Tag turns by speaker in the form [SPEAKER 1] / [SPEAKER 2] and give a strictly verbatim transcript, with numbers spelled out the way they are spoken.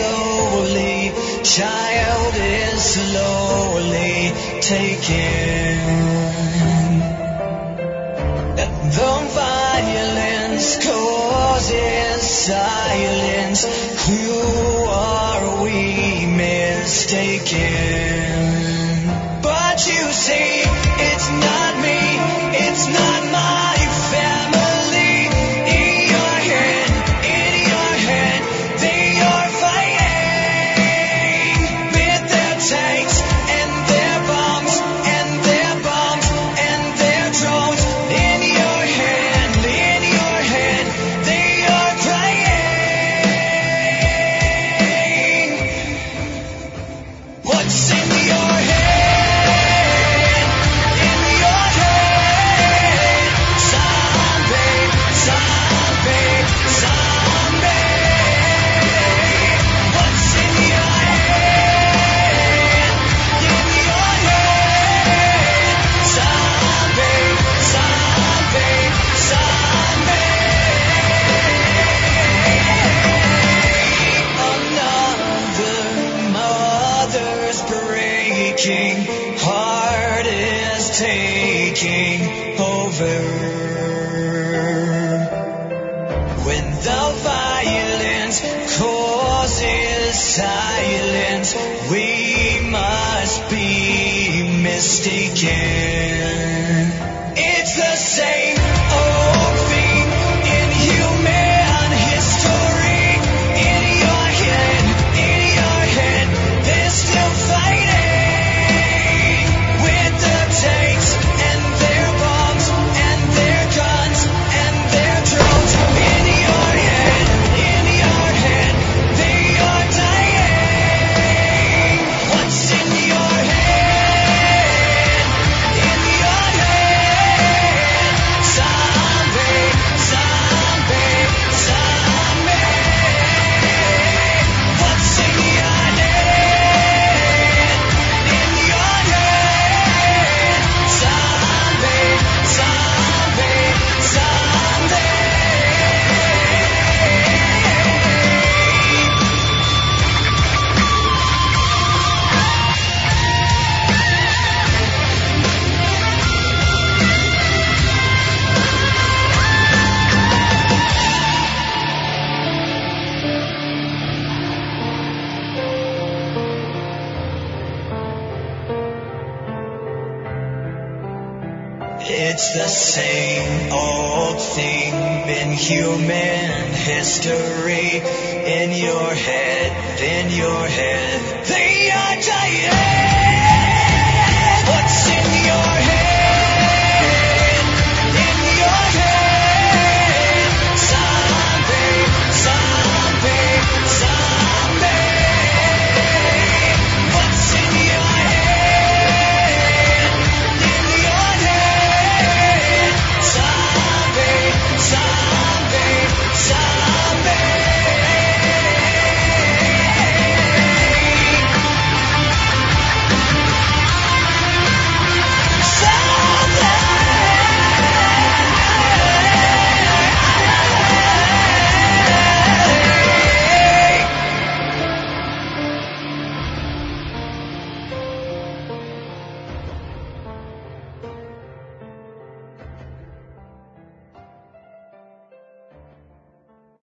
[SPEAKER 1] slowly, child is slowly taken. The violence causes silence. Who are we mistaken? But you see, it's not me, it's not my family. In your head, in your head, they are fighting with their tanks and their bombs and their bombs and their drones. In your head, in your head, they are crying. What's in your head? Heart is taking over. When the violence causes silence, we must be mistaken. It's the same old thing in human history. In your head, in your head, they're still fighting. Tanks and their bombs and their guns and their drones. In your head, in your head, they are dying. What's in your head? In your head, zombie, zombie, zombie. What's in your head? In your head. Zombie, zombie, zombie. It's the same old thing in human history. In your head, in your head, they are dying.